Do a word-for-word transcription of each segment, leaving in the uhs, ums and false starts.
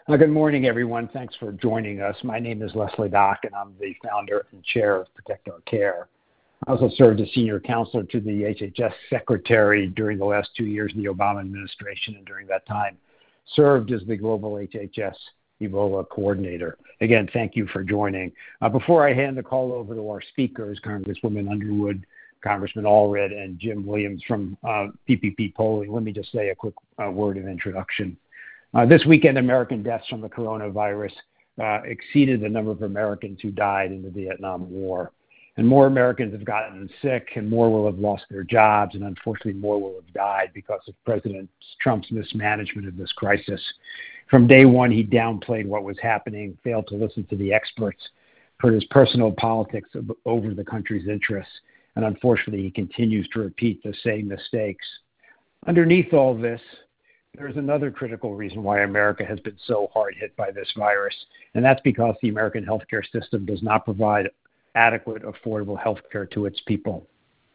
Uh, good morning, everyone. Thanks for joining us. My name is Leslie Dock, and I'm the founder and chair of Protect Our Care. I also served as senior counselor to the H H S secretary during the last two years in the Obama administration, and during that time served as the global H H S Ebola coordinator. Again, thank you for joining. Uh, before I hand the call over to our speakers, Congresswoman Underwood, Congressman Allred, and Jim Williams from uh, P P P Polling, let me just say a quick uh, word of introduction. Uh, this weekend, American deaths from the coronavirus uh, exceeded the number of Americans who died in the Vietnam War. And more Americans have gotten sick, and more will have lost their jobs, and unfortunately more will have died because of President Trump's mismanagement of this crisis. From day one, he downplayed what was happening, failed to listen to the experts, put his personal politics over the country's interests, and unfortunately he continues to repeat the same mistakes. Underneath all this, there's another critical reason why America has been so hard hit by this virus, and that's because the American healthcare system does not provide adequate, affordable healthcare to its people.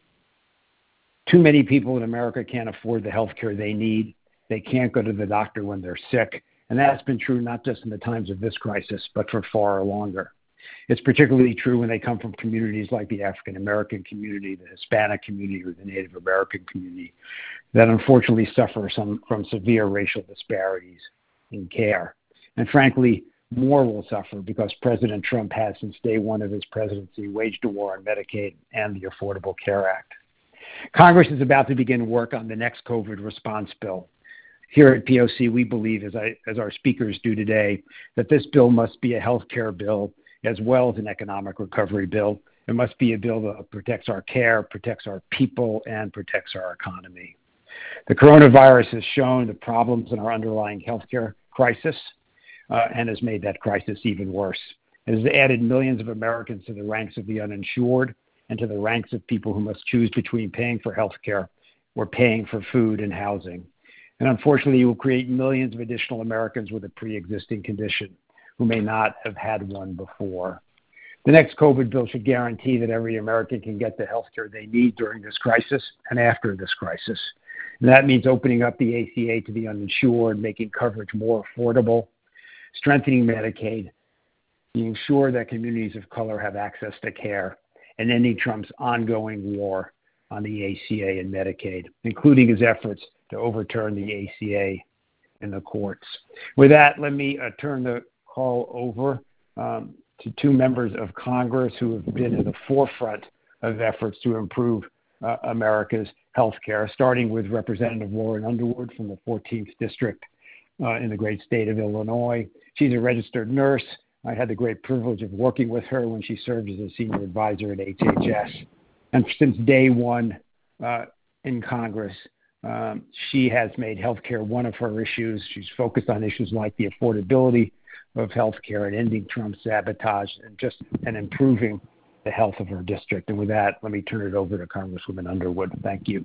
Too many people in America can't afford the healthcare they need. They can't go to the doctor when they're sick, and that's been true not just in the times of this crisis, but for far longer. It's particularly true when they come from communities like the African American community, the Hispanic community, or the Native American community that unfortunately suffer some, from severe racial disparities in care. And frankly, more will suffer because President Trump has, since day one of his presidency, waged a war on Medicaid and the Affordable Care Act. Congress is about to begin work on the next COVID response bill. Here at P O C, we believe, as, I, as our speakers do today, that this bill must be a health care bill as well as an economic recovery bill. It must be a bill that protects our care, protects our people, and protects our economy. The coronavirus has shown the problems in our underlying healthcare crisis uh, and has made that crisis even worse. It has added millions of Americans to the ranks of the uninsured and to the ranks of people who must choose between paying for healthcare or paying for food and housing. And unfortunately, it will create millions of additional Americans with a pre-existing condition who may not have had one before. The next COVID bill should guarantee that every American can get the health care they need during this crisis and after this crisis. And that means opening up the A C A to the uninsured, making coverage more affordable, strengthening Medicaid, being sure that communities of color have access to care, and ending Trump's ongoing war on the A C A and Medicaid, including his efforts to overturn the A C A in the courts. With that, let me uh, turn the call over um, to two members of Congress who have been in the forefront of efforts to improve uh, America's health care, starting with Representative Lauren Underwood from the fourteenth District uh, in the great state of Illinois. She's a registered nurse. I had the great privilege of working with her when she served as a senior advisor at H H S. And since day one uh, in Congress, um, she has made healthcare one of her issues. She's focused on issues like the affordability of healthcare and ending Trump's sabotage and just and improving the health of her district. And with that, let me turn it over to Congresswoman Underwood. Thank you.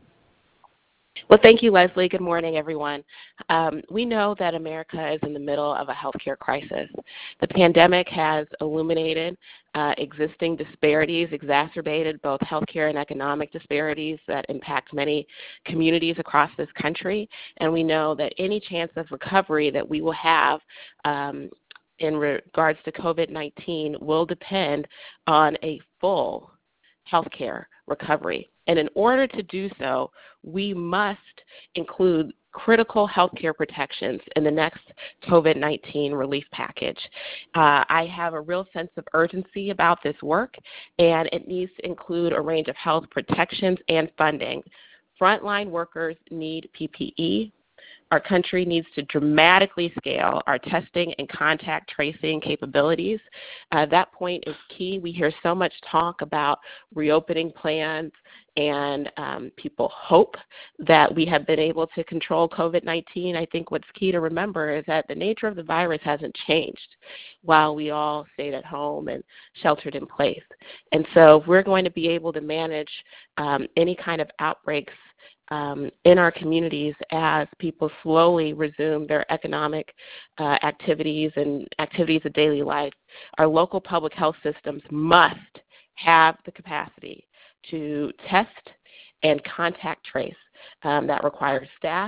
Well, thank you, Leslie. Good morning, everyone. Um, we know that America is in the middle of a healthcare crisis. The pandemic has illuminated uh, existing disparities, exacerbated both healthcare and economic disparities that impact many communities across this country. And we know that any chance of recovery that we will have um, in regards to COVID nineteen will depend on a full healthcare recovery. And in order to do so, we must include critical healthcare protections in the next COVID nineteen relief package. Uh, I have a real sense of urgency about this work, and it needs to include a range of health protections and funding. Frontline workers need P P E. Our country needs to dramatically scale our testing and contact tracing capabilities. Uh, that point is key. We hear so much talk about reopening plans, and um, people hope that we have been able to control COVID nineteen. I think what's key to remember is that the nature of the virus hasn't changed while we all stayed at home and sheltered in place. And so if we're going to be able to manage um, any kind of outbreaks Um, in our communities as people slowly resume their economic uh, activities and activities of daily life, our local public health systems must have the capacity to test and contact trace. Um, that requires staff,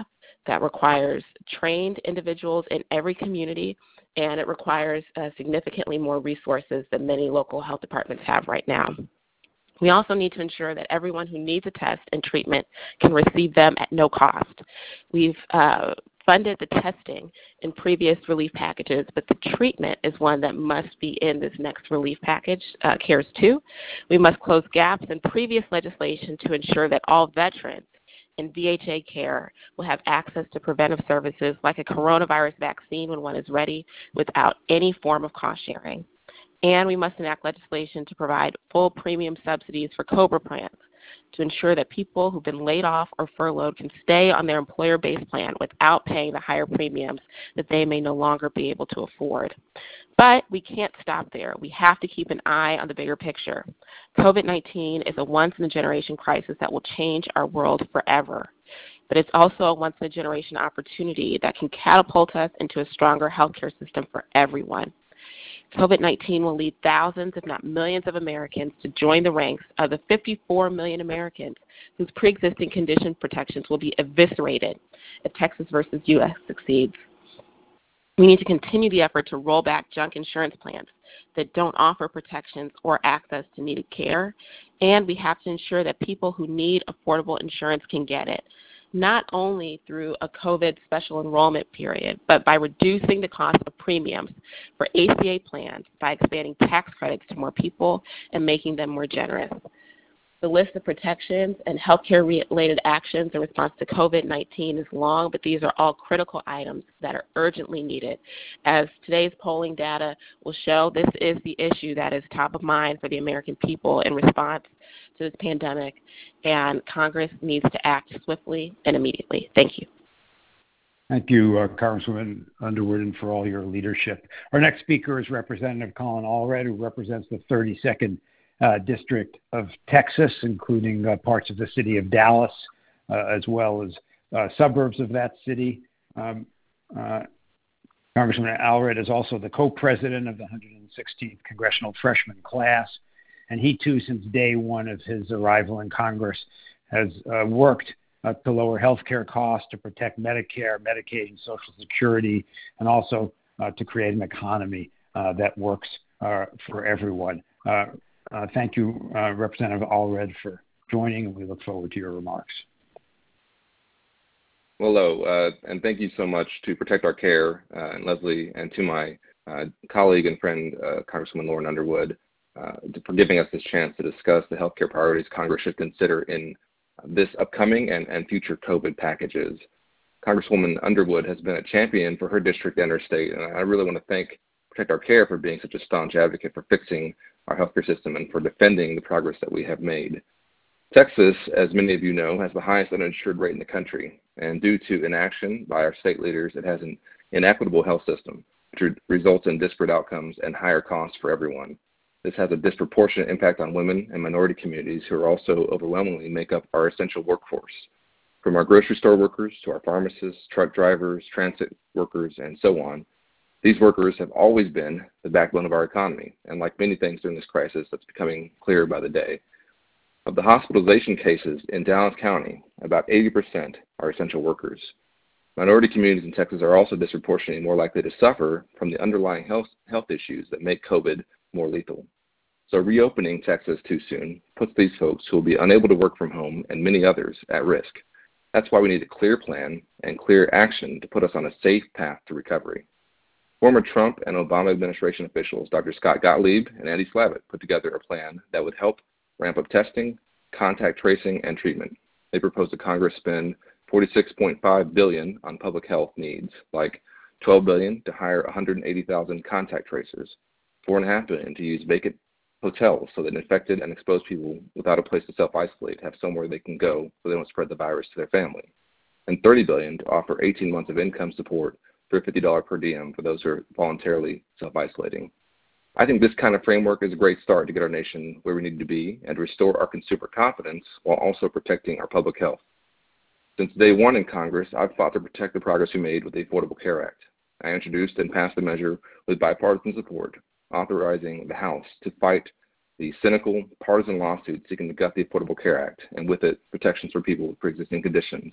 that requires trained individuals in every community, and it requires uh, significantly more resources than many local health departments have right now. We also need to ensure that everyone who needs a test and treatment can receive them at no cost. We've uh, funded the testing in previous relief packages, but the treatment is one that must be in this next relief package, uh, CARES two. We must close gaps in previous legislation to ensure that all veterans in V H A care will have access to preventive services like a coronavirus vaccine when one is ready without any form of cost sharing. And we must enact legislation to provide full premium subsidies for COBRA plans to ensure that people who've been laid off or furloughed can stay on their employer-based plan without paying the higher premiums that they may no longer be able to afford. But we can't stop there. We have to keep an eye on the bigger picture. COVID nineteen is a once-in-a-generation crisis that will change our world forever. But it's also a once-in-a-generation opportunity that can catapult us into a stronger healthcare system for everyone. COVID nineteen will lead thousands, if not millions, of Americans to join the ranks of the fifty-four million Americans whose pre-existing condition protections will be eviscerated if Texas versus U S succeeds. We need to continue the effort to roll back junk insurance plans that don't offer protections or access to needed care, and we have to ensure that people who need affordable insurance can get it, not only through a COVID special enrollment period, but by reducing the cost of premiums for A C A plans by expanding tax credits to more people and making them more generous. The list of protections and healthcare-related actions in response to COVID nineteen is long, but these are all critical items that are urgently needed. As today's polling data will show, this is the issue that is top of mind for the American people in response to this pandemic, and Congress needs to act swiftly and immediately. Thank you. Thank you, uh, Congresswoman Underwood, and for all your leadership. Our next speaker is Representative Colin Allred, who represents the thirty-second uh, District of Texas, including uh, parts of the city of Dallas, uh, as well as uh, suburbs of that city. Um, uh, Congressman Allred is also the co-president of the one hundred sixteenth Congressional Freshman Class, and he, too, since day one of his arrival in Congress, has uh, worked uh, to lower health care costs, to protect Medicare, Medicaid, and Social Security, and also uh, to create an economy uh, that works uh, for everyone. Uh, uh, thank you, uh, Representative Allred, for joining, and we look forward to your remarks. Hello, uh, and thank you so much to Protect Our Care uh, and Leslie, and to my uh, colleague and friend, uh, Congresswoman Lauren Underwood, uh, for giving us this chance to discuss the healthcare priorities Congress should consider in this upcoming and, and future COVID packages. Congresswoman Underwood has been a champion for her district and her state, and I really want to thank Protect Our Care for being such a staunch advocate for fixing our healthcare system and for defending the progress that we have made. Texas, as many of you know, has the highest uninsured rate in the country, and due to inaction by our state leaders, it has an inequitable health system, which results in disparate outcomes and higher costs for everyone. This has a disproportionate impact on women and minority communities who are also overwhelmingly make up our essential workforce. From our grocery store workers to our pharmacists, truck drivers, transit workers, and so on, these workers have always been the backbone of our economy, and like many things during this crisis, that's becoming clearer by the day. Of the hospitalization cases in Dallas County, about eighty percent are essential workers. Minority communities in Texas are also disproportionately more likely to suffer from the underlying health, health issues that make COVID more lethal. So reopening Texas too soon puts these folks who will be unable to work from home and many others at risk. That's why we need a clear plan and clear action to put us on a safe path to recovery. Former Trump and Obama administration officials, Doctor Scott Gottlieb and Andy Slavitt, put together a plan that would help ramp up testing, contact tracing, and treatment. They proposed that Congress spend forty-six point five billion dollars on public health needs, like twelve billion dollars to hire one hundred eighty thousand contact tracers, four point five billion dollars to use vacant hotels so that infected and exposed people without a place to self-isolate have somewhere they can go so they don't spread the virus to their family, and thirty billion dollars to offer eighteen months of income support for fifty dollars per diem for those who are voluntarily self-isolating. I think this kind of framework is a great start to get our nation where we need to be and to restore our consumer confidence while also protecting our public health. Since day one in Congress, I've fought to protect the progress we made with the Affordable Care Act. I introduced and passed the measure with bipartisan support, authorizing the House to fight the cynical, partisan lawsuit seeking to gut the Affordable Care Act, and with it, protections for people with pre-existing conditions,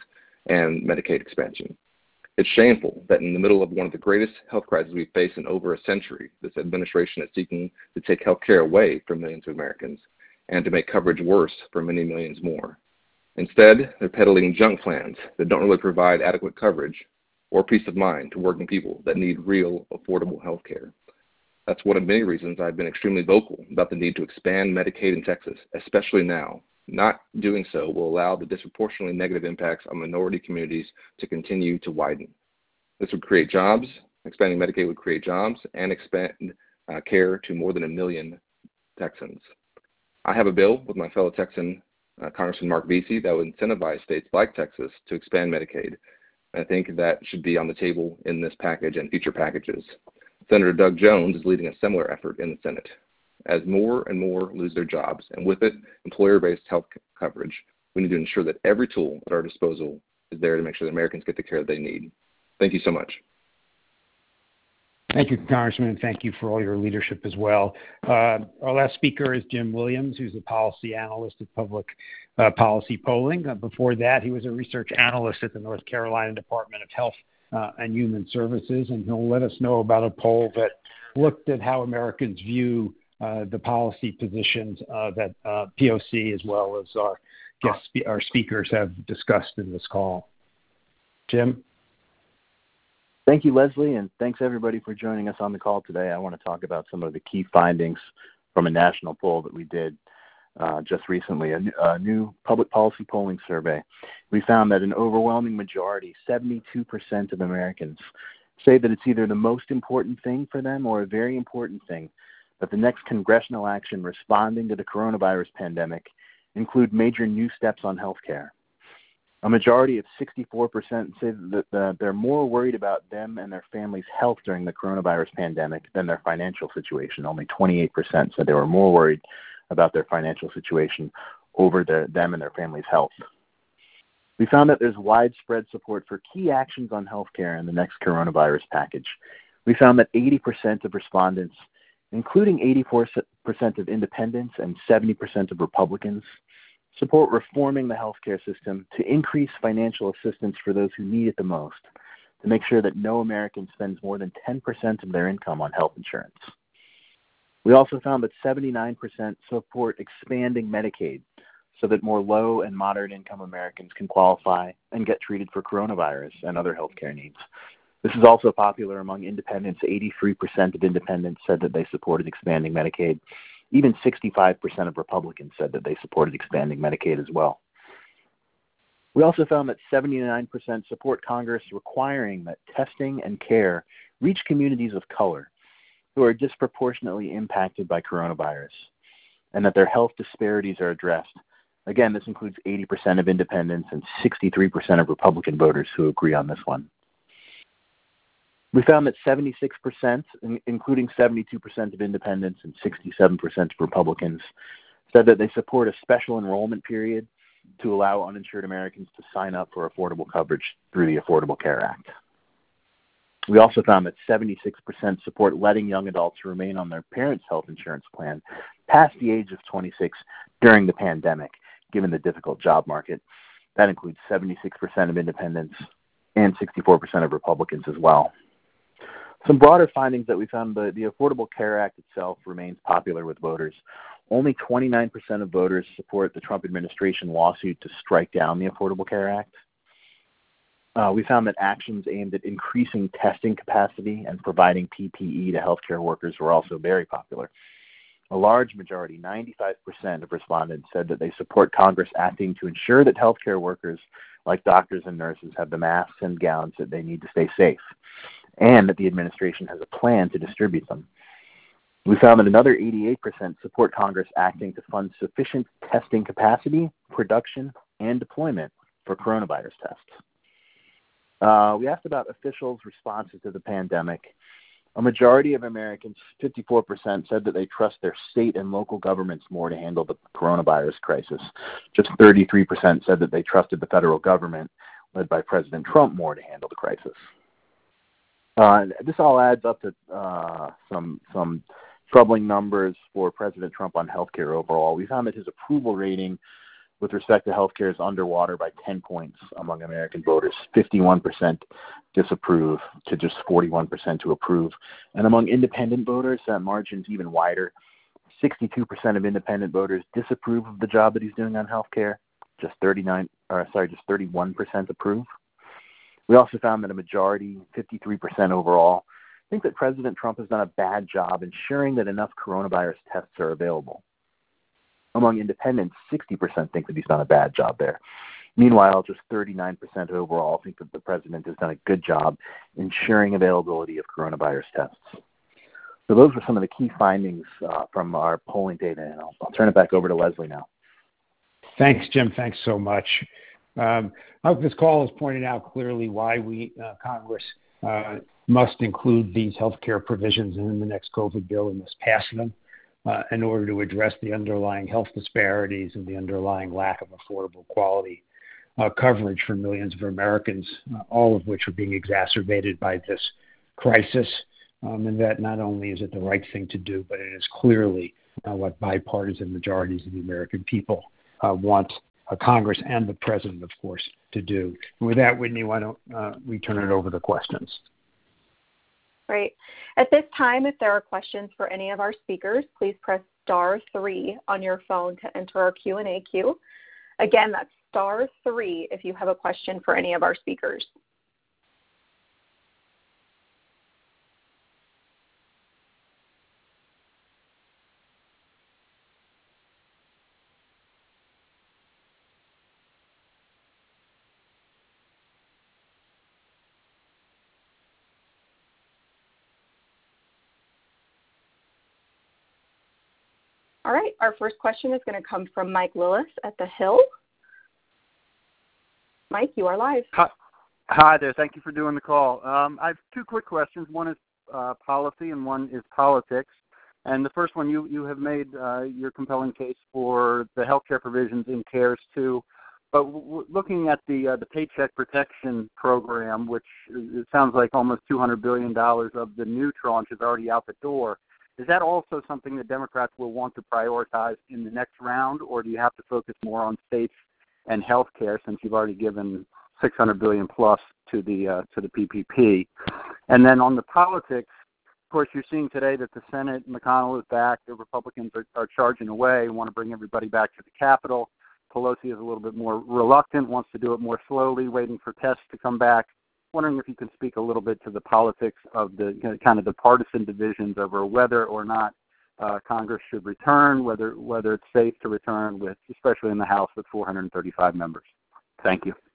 and Medicaid expansion. It's shameful that in the middle of one of the greatest health crises we've faced in over a century, this administration is seeking to take health care away from millions of Americans and to make coverage worse for many millions more. Instead, they're peddling junk plans that don't really provide adequate coverage or peace of mind to working people that need real, affordable health care. That's one of many reasons I've been extremely vocal about the need to expand Medicaid in Texas, especially now. Not doing so will allow the disproportionately negative impacts on minority communities to continue to widen. This would create jobs. Expanding Medicaid would create jobs and expand uh, care to more than a million Texans. I have a bill with my fellow Texan, uh, Congressman Mark Vesey, that would incentivize states like Texas to expand Medicaid. I think that should be on the table in this package and future packages. Senator Doug Jones is leading a similar effort in the Senate. As more and more lose their jobs, and with it, employer-based health coverage, we need to ensure that every tool at our disposal is there to make sure that Americans get the care they need. Thank you so much. Thank you, Congressman, and thank you for all your leadership as well. Uh, our last speaker is Jim Williams, who's a policy analyst at Public uh, Policy Polling. Uh, before that, he was a research analyst at the North Carolina Department of Health uh, and Human Services, and he'll let us know about a poll that looked at how Americans view uh, the policy positions uh, that uh, P O C as well as our guest spe- our speakers have discussed in this call. Jim? Thank you, Leslie, and thanks everybody for joining us on the call today. I want to talk about some of the key findings from a national poll that we did uh, just recently, a, a new public policy polling survey. We found that an overwhelming majority, seventy-two percent of Americans, say that it's either the most important thing for them or a very important thing that the next congressional action responding to the coronavirus pandemic include major new steps on health care. A majority of sixty-four percent say that uh, they're more worried about them and their family's health during the coronavirus pandemic than their financial situation. Only twenty-eight percent said they were more worried about their financial situation over their, them and their family's health. We found that there's widespread support for key actions on health care in the next coronavirus package. We found that eighty percent of respondents, including eighty-four percent of independents and seventy percent of Republicans, support reforming the healthcare system to increase financial assistance for those who need it the most, to make sure that no American spends more than ten percent of their income on health insurance. We also found that seventy-nine percent support expanding Medicaid so that more low and moderate income Americans can qualify and get treated for coronavirus and other healthcare needs. This is also popular among independents. eighty-three percent of independents said that they supported expanding Medicaid. Even sixty-five percent of Republicans said that they supported expanding Medicaid as well. We also found that seventy-nine percent support Congress requiring that testing and care reach communities of color who are disproportionately impacted by coronavirus, and that their health disparities are addressed. Again, this includes eighty percent of independents and sixty-three percent of Republican voters who agree on this one. We found that seventy-six percent, including seventy-two percent of independents and sixty-seven percent of Republicans, said that they support a special enrollment period to allow uninsured Americans to sign up for affordable coverage through the Affordable Care Act. We also found that seventy-six percent support letting young adults remain on their parents' health insurance plan past the age of twenty-six during the pandemic, given the difficult job market. That includes seventy-six percent of independents and sixty-four percent of Republicans as well. Some broader findings that we found, the, the Affordable Care Act itself remains popular with voters. Only twenty-nine percent of voters support the Trump administration lawsuit to strike down the Affordable Care Act. Uh, we found that actions aimed at increasing testing capacity and providing P P E to healthcare workers were also very popular. A large majority, ninety-five percent of respondents, said that they support Congress acting to ensure that healthcare workers, like doctors and nurses, have the masks and gowns that they need to stay safe, and that the administration has a plan to distribute them. We found that another eighty-eight percent support Congress acting to fund sufficient testing capacity, production, and deployment for coronavirus tests. Uh, we asked about officials' responses to the pandemic. A majority of Americans, fifty-four percent, said that they trust their state and local governments more to handle the coronavirus crisis. Just thirty-three percent said that they trusted the federal government, led by President Trump, more to handle the crisis. Uh, this all adds up to uh, some some troubling numbers for President Trump on healthcare overall. We found that his approval rating with respect to healthcare is underwater by ten points among American voters. fifty-one percent disapprove to just forty-one percent to approve. And among independent voters, that margin's even wider. sixty-two percent of independent voters disapprove of the job that he's doing on healthcare. Just thirty-nine, or sorry, just thirty-one percent approve. We also found that a majority, fifty-three percent overall, think that President Trump has done a bad job ensuring that enough coronavirus tests are available. Among independents, sixty percent think that he's done a bad job there. Meanwhile, just thirty-nine percent overall think that the president has done a good job ensuring availability of coronavirus tests. So those were some of the key findings uh, from our polling data, and I'll, I'll turn it back over to Leslie now. Thanks, Jim. Thanks so much. Um, I hope this call has pointed out clearly why we, uh, Congress, uh, must include these healthcare provisions in the next COVID bill and must pass them uh, in order to address the underlying health disparities and the underlying lack of affordable quality uh, coverage for millions of Americans, uh, all of which are being exacerbated by this crisis. Um, and that not only is it the right thing to do, but it is clearly uh, what bipartisan majorities of the American people uh, want uh, Congress and the president, of course, to do. And with that, Whitney, why don't uh, we turn it over to questions? Great. At this time, if there are questions for any of our speakers, please press star three on your phone to enter our Q and A queue. Again, that's star three if you have a question for any of our speakers. All right, our first question is going to come from Mike Lillis at The Hill. Mike, you are live. Hi, Hi there. Thank you for doing the call. Um, I have two quick questions. One is uh, policy and one is politics. And the first one, you, you have made uh, your compelling case for the healthcare provisions in CARES two. But w- looking at the uh, the Paycheck Protection Program, which it sounds like almost two hundred billion dollars of the new tranche is already out the door, is that also something that Democrats will want to prioritize in the next round, or do you have to focus more on states and health care since you've already given six hundred billion dollars plus to the uh, to the P P P? And then on the politics, of course, you're seeing today that the Senate, McConnell is back, the Republicans are, are charging away, want to bring everybody back to the Capitol. Pelosi is a little bit more reluctant, wants to do it more slowly, waiting for tests to come back. Wondering if you can speak a little bit to the politics of the you know, kind of the partisan divisions over whether or not uh, Congress should return, whether whether it's safe to return, with especially in the House with four hundred thirty-five members. Thank you.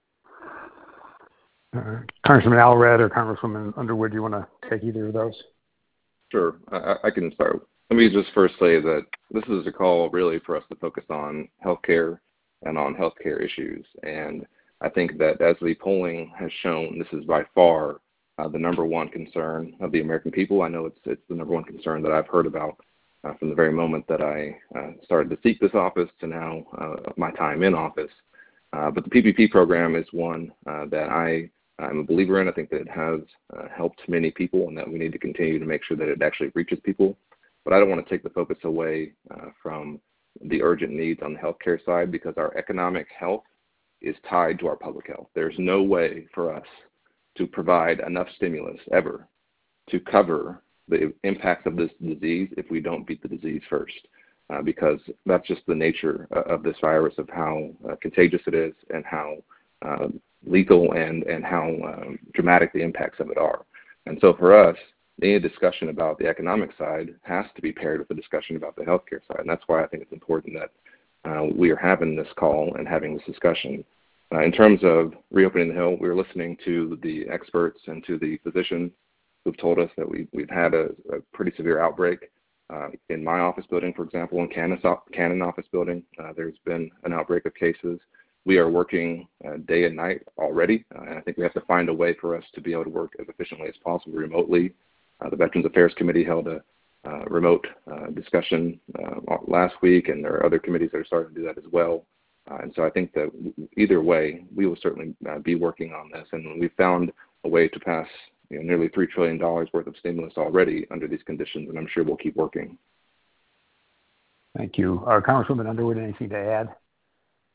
Uh, Congressman Allred or Congresswoman Underwood, do you want to take either of those? Sure, I, I can start. Let me just first say that this is a call really for us to focus on healthcare and on healthcare issues. And I think that as the polling has shown, this is by far uh, the number one concern of the American people. I know it's it's the number one concern that I've heard about uh, from the very moment that I uh, started to seek this office to now uh, my time in office. Uh, but the P P P program is one uh, that I I'm a believer in. I think that it has uh, helped many people, and that we need to continue to make sure that it actually reaches people. But I don't want to take the focus away uh, from the urgent needs on the healthcare side, because our economic health is tied to our public health. There's no way for us to provide enough stimulus ever to cover the impacts of this disease if we don't beat the disease first, uh, because that's just the nature of this virus, of how uh, contagious it is and how uh, lethal and, and how um, dramatic the impacts of it are. And so for us, any discussion about the economic side has to be paired with a discussion about the healthcare side. And that's why I think it's important that Uh, we are having this call and having this discussion. Uh, in terms of reopening the Hill, we're listening to the experts and to the physicians who've told us that we, we've had a, a pretty severe outbreak. Uh, in my office building, for example, in Canon's, Canon office building, uh, there's been an outbreak of cases. We are working uh, day and night already, uh, and I think we have to find a way for us to be able to work as efficiently as possible remotely. Uh, the Veterans Affairs Committee held a Uh, remote uh, discussion uh, last week, and there are other committees that are starting to do that as well. Uh, and so I think that either way, we will certainly uh, be working on this. And we found a way to pass you know, nearly three trillion dollars worth of stimulus already under these conditions, and I'm sure we'll keep working. Thank you. Uh, Congresswoman Underwood, anything to add?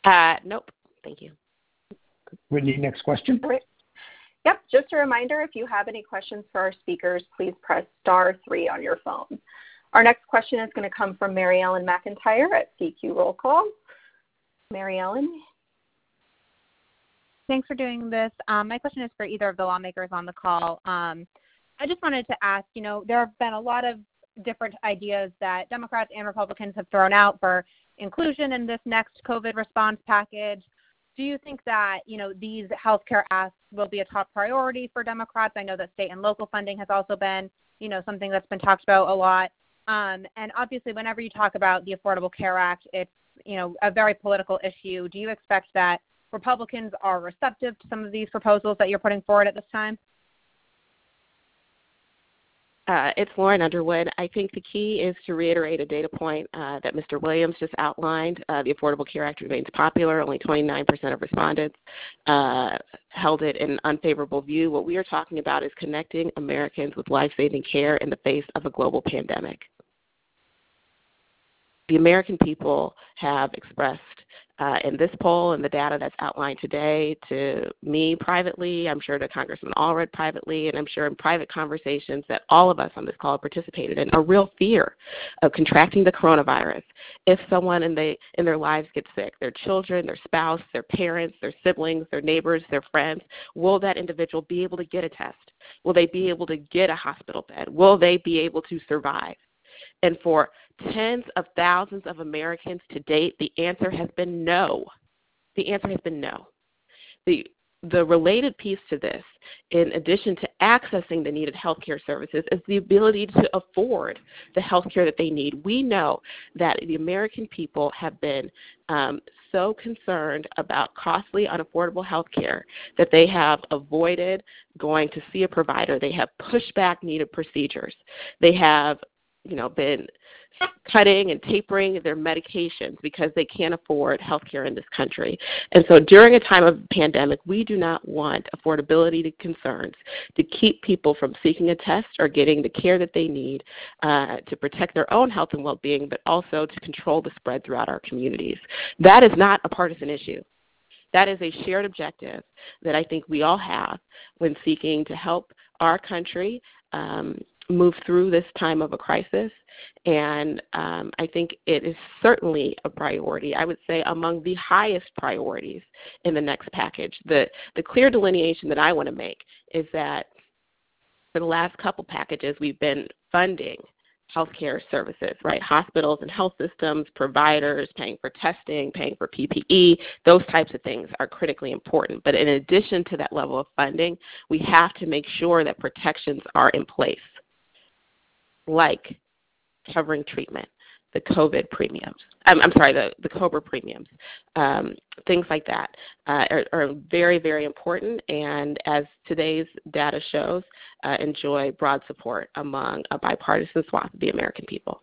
Uh, nope. Thank you. Whitney, next question. All right. Yep. Just a reminder, if you have any questions for our speakers, please press star three on your phone. Our next question is going to come from Mary Ellen McIntyre at C Q Roll Call. Mary Ellen. Thanks for doing this. Um, my question is for either of the lawmakers on the call. Um, I just wanted to ask, you know, there have been a lot of different ideas that Democrats and Republicans have thrown out for inclusion in this next COVID response package. Do you think that, you know, these healthcare asks will be a top priority for Democrats? I know that state and local funding has also been, you know, something that's been talked about a lot. Um, and obviously, whenever you talk about the Affordable Care Act, it's, you know, a very political issue. Do you expect that Republicans are receptive to some of these proposals that you're putting forward at this time? Uh, it's Lauren Underwood. I think the key is to reiterate a data point uh, that Mister Williams just outlined. Uh, the Affordable Care Act remains popular. Only twenty-nine percent of respondents uh, held it in unfavorable view. What we are talking about is connecting Americans with life-saving care in the face of a global pandemic. The American people have expressed uh, in this poll and the data that's outlined today to me privately, I'm sure to Congressman Allred privately, and I'm sure in private conversations that all of us on this call participated in, a real fear of contracting the coronavirus if someone in, the, in their lives gets sick, their children, their spouse, their parents, their siblings, their neighbors, their friends. Will that individual be able to get a test? Will they be able to get a hospital bed? Will they be able to survive? And for tens of thousands of Americans to date, the answer has been no. The answer has been no. The, the related piece to this, in addition to accessing the needed health care services, is the ability to afford the health care that they need. We know that the American people have been um, so concerned about costly, unaffordable health care that they have avoided going to see a provider. They have pushed back needed procedures. They have you know, been cutting and tapering their medications because they can't afford health care in this country. And so during a time of pandemic, we do not want affordability concerns to keep people from seeking a test or getting the care that they need uh, to protect their own health and well-being, but also to control the spread throughout our communities. That is not a partisan issue. That is a shared objective that I think we all have when seeking to help our country um, move through this time of a crisis, and um, I think it is certainly a priority. I would say among the highest priorities in the next package. The, the clear delineation that I want to make is that for the last couple packages, we've been funding healthcare services, right? Hospitals and health systems, providers, paying for testing, paying for P P E, those types of things are critically important. But in addition to that level of funding, we have to make sure that protections are in place, like covering treatment, the COVID premiums. I'm, I'm sorry, the, the COBRA premiums. Um, things like that uh, are, are very, very important, and as today's data shows, uh, enjoy broad support among a bipartisan swath of the American people.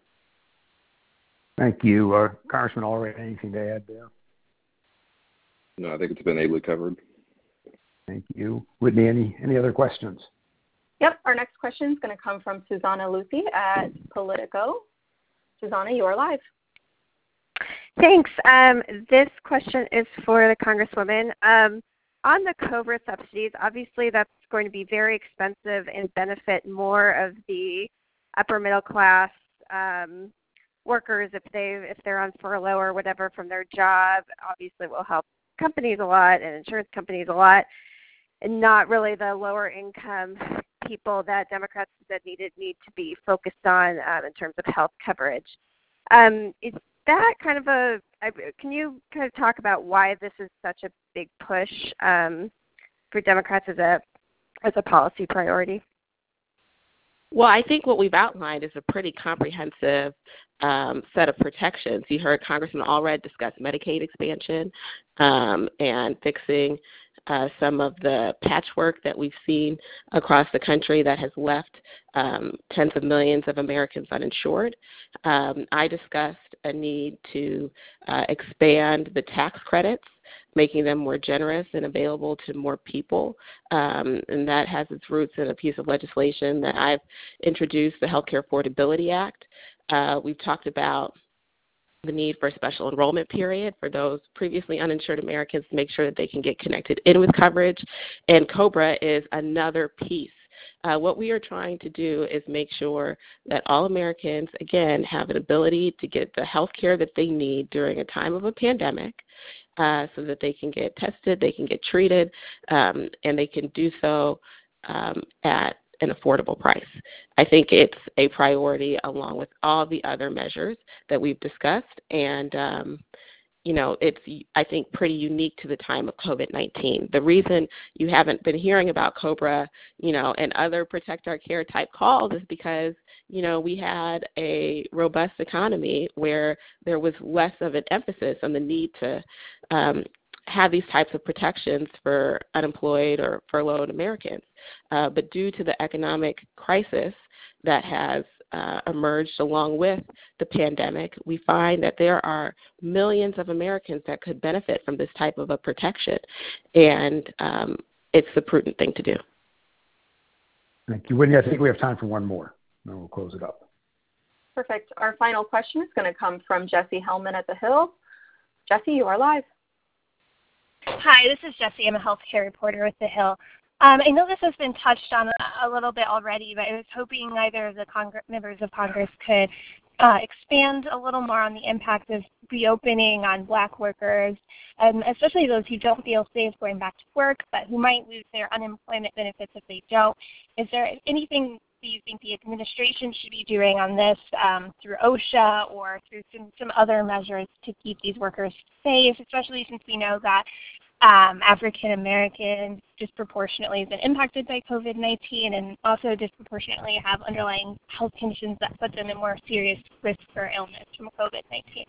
Thank you. Uh, Congressman Allred, anything to add there? No, I think it's been ably covered. Thank you. Whitney, any, any other questions? Yep, our next question is going to come from Susanna Luthi at Politico. Susanna, you are live. Thanks. Um, this question is for the Congresswoman. Um, on the COBRA subsidies, obviously that's going to be very expensive and benefit more of the upper middle class um, workers if they if they're on furlough or whatever from their job. Obviously, it will help companies a lot and insurance companies a lot, and not really the lower income people that Democrats said needed need to be focused on um, in terms of health coverage. Um, is that kind of a, can you kind of talk about why this is such a big push um, for Democrats as a as a policy priority? Well, I think what we've outlined is a pretty comprehensive um, set of protections. You heard Congressman Allred discuss Medicaid expansion um, and fixing uh, some of the patchwork that we've seen across the country that has left um, tens of millions of Americans uninsured. Um, I discussed a need to uh, expand the tax credits, making them more generous and available to more people. Um, and that has its roots in a piece of legislation that I've introduced, the Healthcare Affordability Act. Uh, we've talked about the need for a special enrollment period for those previously uninsured Americans to make sure that they can get connected in with coverage. And COBRA is another piece. Uh, what we are trying to do is make sure that all Americans, again, have an ability to get the health care that they need during a time of a pandemic, uh, so that they can get tested, they can get treated, um, and they can do so um, at an affordable price. I think it's a priority along with all the other measures that we've discussed, and um, you know, it's, I think, pretty unique to the time of COVID nineteen. The reason you haven't been hearing about COBRA, you know, and other Protect Our Care type calls is because, you know, we had a robust economy where there was less of an emphasis on the need to um, have these types of protections for unemployed or furloughed Americans. Uh, but due to the economic crisis that has uh, emerged along with the pandemic, we find that there are millions of Americans that could benefit from this type of a protection, and um, it's the prudent thing to do. Thank you, Whitney. I think we have time for one more, and then we'll close it up. Perfect. Our final question is going to come from Jesse Hellman at The Hill. Jesse, you are live. Hi, this is Jesse. I'm a healthcare reporter with The Hill. Um, I know this has been touched on a, a little bit already, but I was hoping either of the Congre- members of Congress could uh, expand a little more on the impact of reopening on Black workers, um, especially those who don't feel safe going back to work, but who might lose their unemployment benefits if they don't. Is there anything that you think the administration should be doing on this um, through OSHA or through some, some other measures to keep these workers safe, especially since we know that Um, African Americans disproportionately have been impacted by COVID nineteen and also disproportionately have underlying health conditions that put them in more serious risk for illness from COVID nineteen.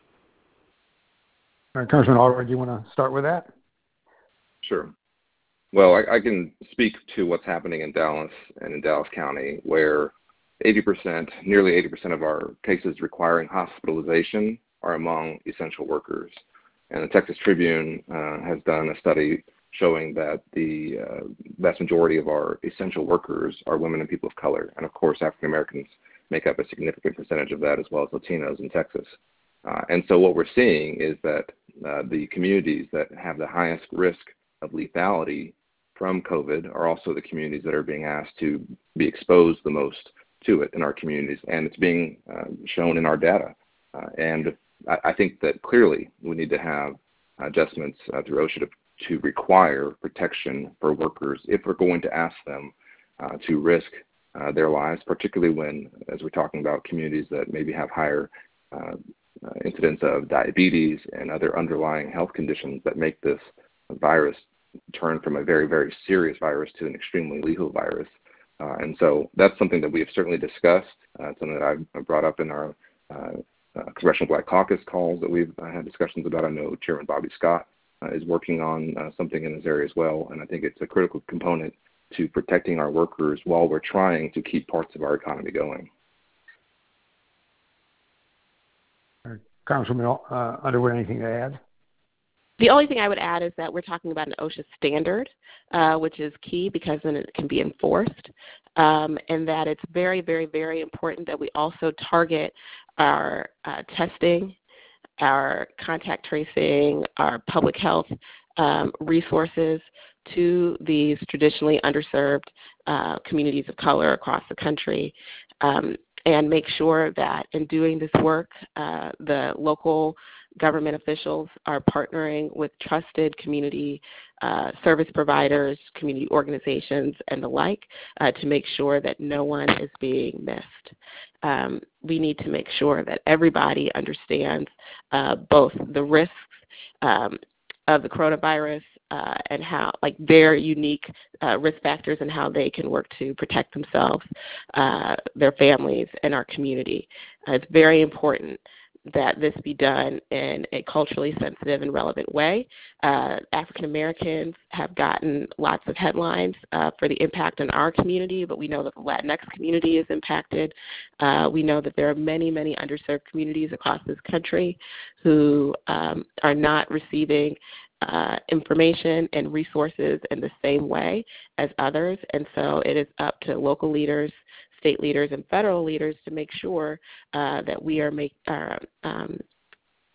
All right, Congressman Allred, do you want to start with that? Sure. Well, I, I can speak to what's happening in Dallas and in Dallas County, where eighty percent, nearly eighty percent of our cases requiring hospitalization are among essential workers. And the Texas Tribune uh, has done a study showing that the uh, vast majority of our essential workers are women and people of color. And of course, African Americans make up a significant percentage of that, as well as Latinos in Texas. Uh, and so what we're seeing is that uh, the communities that have the highest risk of lethality from COVID are also the communities that are being asked to be exposed the most to it in our communities. And it's being uh, shown in our data. Uh, and I think that clearly we need to have adjustments uh, through OSHA to, to require protection for workers if we're going to ask them uh, to risk uh, their lives, particularly when, as we're talking about communities that maybe have higher uh, uh, incidence of diabetes and other underlying health conditions that make this virus turn from a very, very serious virus to an extremely lethal virus. Uh, and so that's something that we have certainly discussed, uh, something that I've brought up in our uh, Uh, Congressional Black Caucus calls that we've uh, had discussions about. I know Chairman Bobby Scott uh, is working on uh, something in this area as well, and I think it's a critical component to protecting our workers while we're trying to keep parts of our economy going. Uh, Congresswoman uh, Underwood, anything to add? The only thing I would add is that we're talking about an OSHA standard, uh, which is key because then it can be enforced, um, and that it's very, very, very important that we also target our uh, testing, our contact tracing, our public health um, resources to these traditionally underserved uh, communities of color across the country, um, and make sure that in doing this work, uh, the local government officials are partnering with trusted community uh, service providers, community organizations, and the like uh, to make sure that no one is being missed. Um, we need to make sure that everybody understands uh, both the risks um, of the coronavirus uh, and how, like, their unique uh, risk factors and how they can work to protect themselves, uh, their families, and our community. Uh, it's very important that this be done in a culturally sensitive and relevant way. Uh, African Americans have gotten lots of headlines uh, for the impact on our community, but we know that the Latinx community is impacted. Uh, we know that there are many, many underserved communities across this country who um, are not receiving uh, information and resources in the same way as others, and so it is up to local leaders, state leaders, and federal leaders to make sure uh, that we are make, uh, um,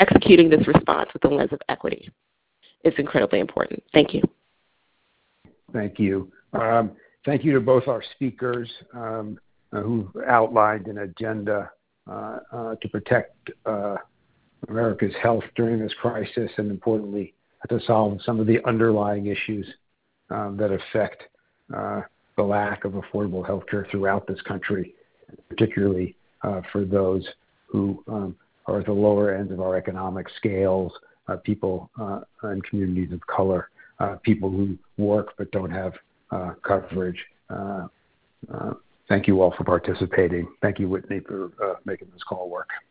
executing this response with the lens of equity is incredibly important. Thank you. Thank you. Um, thank you to both our speakers um, uh, who've outlined an agenda uh, uh, to protect uh, America's health during this crisis, and importantly, to solve some of the underlying issues um, that affect uh, the lack of affordable health care throughout this country, particularly uh, for those who um, are at the lower ends of our economic scales, uh, people uh, in communities of color, uh, people who work but don't have uh, coverage. Uh, uh, thank you all for participating. Thank you, Whitney, for uh, making this call work.